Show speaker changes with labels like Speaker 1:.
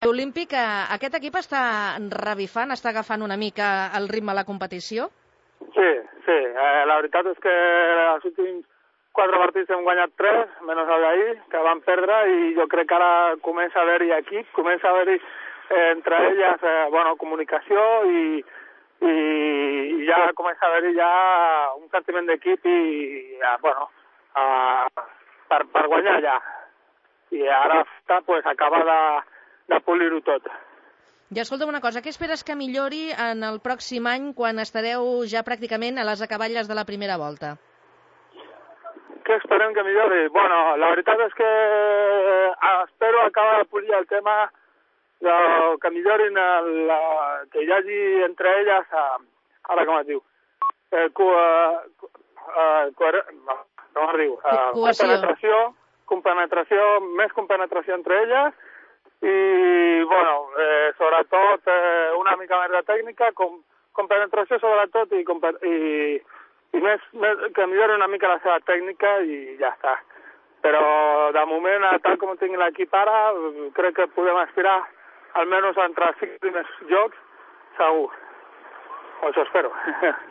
Speaker 1: Olímpic, aquest equip està revifant, està agafant una mica el ritme a la competició?
Speaker 2: Sí. La veritat és que els últims 4 partits hem guanyat 3, menys el d'ahir, que van perdre, i jo crec que ara comença a haver-hi equip, comença a haver-hi entre elles comunicació i ja comença a haver-hi ja un sentiment d'equip i per guanyar ja. I ara pues, acaba de polir-ho tot.
Speaker 1: I escolta'm una cosa, què esperes que millori en el pròxim any quan estareu ja pràcticament a les acaballes de la primera volta?
Speaker 2: Què esperem que millori? Bueno, la veritat és que espero acabar de polir el tema que millorin que hi hagi entre elles, ara com es diu, compenetració, més compenetració entre elles i, sobretot, una mica més de tècnica, compenetració sobretot i més que millori una mica la seva tècnica i ja està. Però, de moment, tal com tinc l'equip ara, crec que podem aspirar almenys entre els 5 primers jocs, segur. O això espero.